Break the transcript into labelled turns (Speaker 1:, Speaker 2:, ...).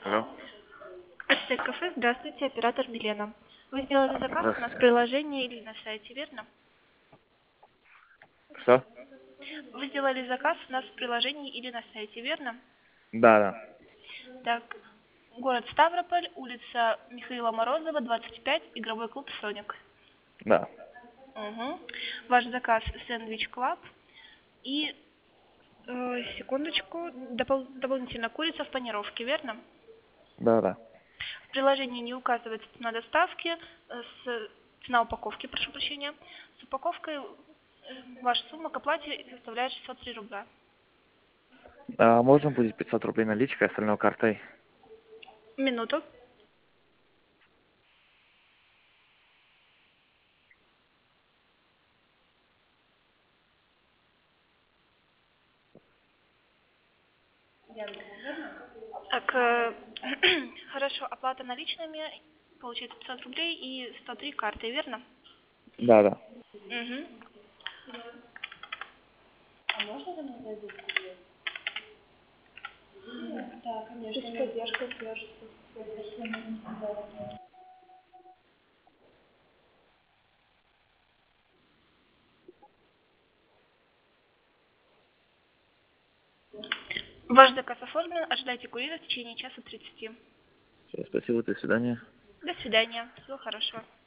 Speaker 1: Алло.
Speaker 2: Арсеть кафе, здравствуйте, оператор Милена. Вы сделали заказ у нас в
Speaker 1: Здравствуйте.
Speaker 2: приложении или на сайте, верно?
Speaker 1: Что?
Speaker 2: Вы сделали заказ у нас в приложении или на сайте, верно?
Speaker 1: Да, да.
Speaker 2: Так, город Ставрополь, улица Михаила Морозова, 25, игровой клуб «Соник».
Speaker 1: Да.
Speaker 2: Угу. Ваш заказ сэндвич клаб и, секундочку, дополнительно курица в панировке, верно?
Speaker 1: Да, да.
Speaker 2: В приложении не указывается цена доставки, цена упаковки, прошу прощения. С упаковкой ваша сумма к оплате составляет 603 рубля.
Speaker 1: А можно будет 500 рублей наличкой, остальное картой?
Speaker 2: Минуту. Так, хорошо, оплата наличными, получается 500 рублей и 103 карты, верно?
Speaker 1: Да, да.
Speaker 2: Угу. А можно за мной зайти? Да, конечно. С поддержкой свяжется. Ваш заказ оформлен, ожидайте курьера в течение часа 30.
Speaker 1: Всё, спасибо, до свидания.
Speaker 2: До свидания, всего хорошего.